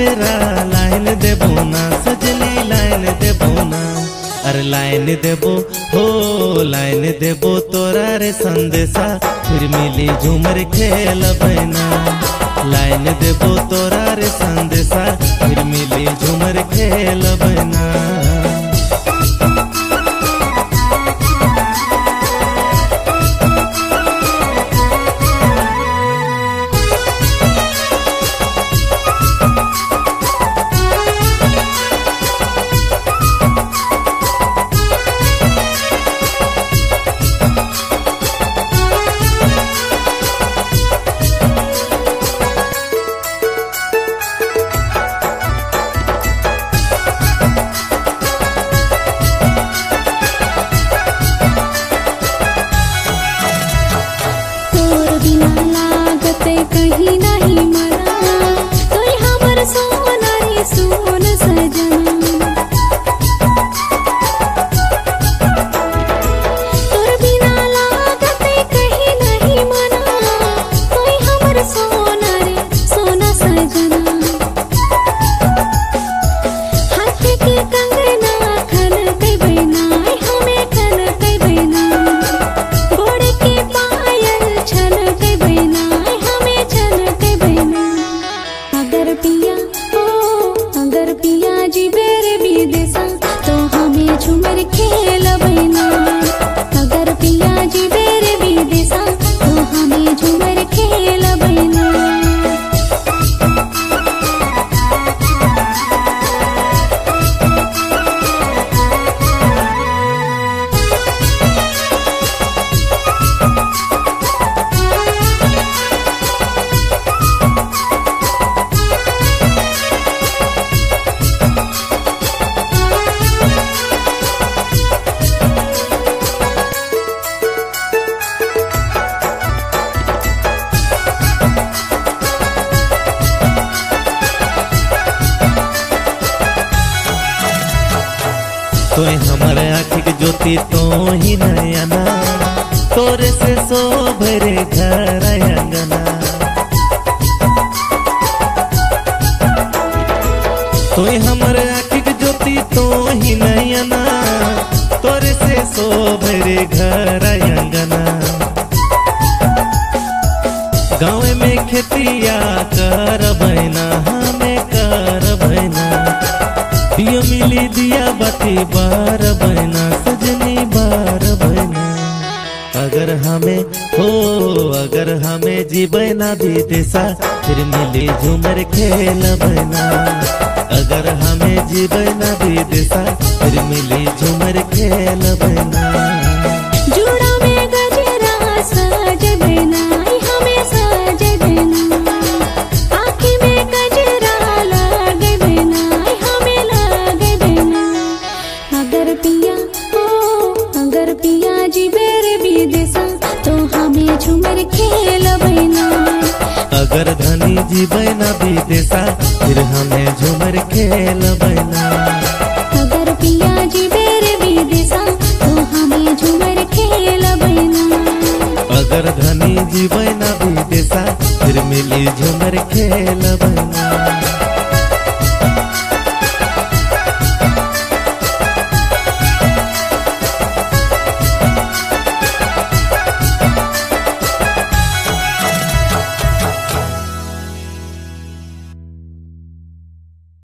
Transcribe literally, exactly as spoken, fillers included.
बेरा लाइन देबो ना सजनी लाइन देबो ना। अरे लाइन देबो हो लाइन देबो तोरा रे संदेशा फिर मिली झूमर खेल बना। लाइन देबो तोरा रे संदेशा फिर मिली झूमर खेल बना। कहीं नहीं मरा तो हमर सोना रे सोन सजना। तोर बिना लागते कहीं नहीं मना तो हमर सोना रे सोना सजना। हाथ के कंगना खन के बना हमें खन के बना। गोड़ के पायल छन के बना अगर पिया ओ अगर पिया जी बेरे विदेशा तो हमें झूमर खेल बना। अगर पिया जी बेरे विदेशा तो हमें झूमर खेल बना। तो हमारे आँखी के ज्योति तो ही नयना तोरे से सोभरे घर अंगना। तो हमारे आँखी के ज्योति तो ही नयना तोरे से सोभरे घर अंगना। गाँव में खेतिया कर बहना हमें कर बहना। दिया मिली दिया बाती बार बहना सजनी बार बहना। अगर हमें हो अगर हमें जीवना विदेशा फिर मिली झूमर खेल बहना। अगर हमें जीवना विदेशा फिर मिली झूमर खेल बहना। जुड़ा में गजरा सज बना हमें सज बना। आँखी में गजरा लग बना हमें लग बना। अगर पिया ओ अगर पिया जी बेरे विदेशा तो हमें झूमर खेल बना। अगर धनी जी बना विदेशा फिर हमें झूमर खेल बना। अगर पिया जी बेरे विदेशा तो हमें झूमर खेल बना। अगर धनी जी बना विदेशा फिर मिली झूमर खेल बना।